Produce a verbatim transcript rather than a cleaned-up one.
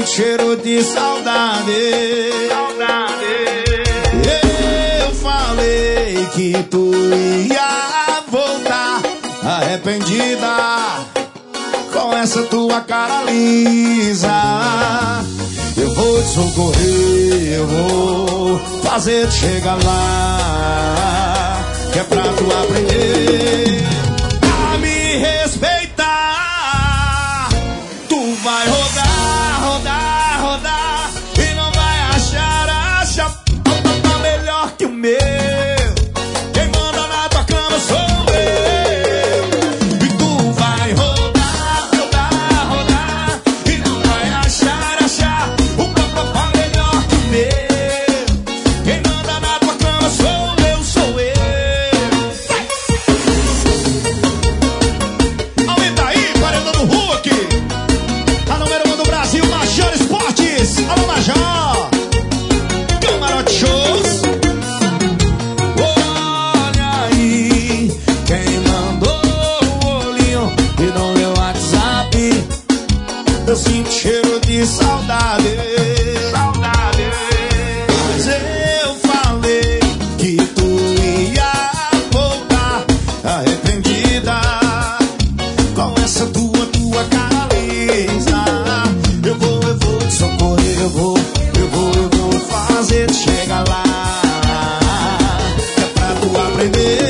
sinto cheiro de saudade. Saudade. Eu falei que tu ia voltar arrependida com essa tua cara lisa. Eu vou te socorrer, eu vou fazer te chegar lá, que é pra tu aprender a me respeitar. Tu vai rodar, rodar, rodar e não vai achar, acha tá melhor que o meu. Quem manda na tua cama sou eu. E tu vai rodar, rodar, rodar e não vai achar, achar o papapá melhor que o meu. Quem manda na tua cama sou eu, sou eu. Aumenta aí, paredão do Hulk. A número um do Brasil, Major Esportes. Alô, Major. Camarote Shows. Olha aí, quem mandou o olhinho e não leu o WhatsApp. Eu sinto cheiro de saudade. Saudade. Mas eu falei que tu ia voltar arrependida com essa tua, tua cara lisa. Eu vou, eu vou te socorrer, eu vou, eu vou, eu vou fazer te chegar lá, que é pra tu aprender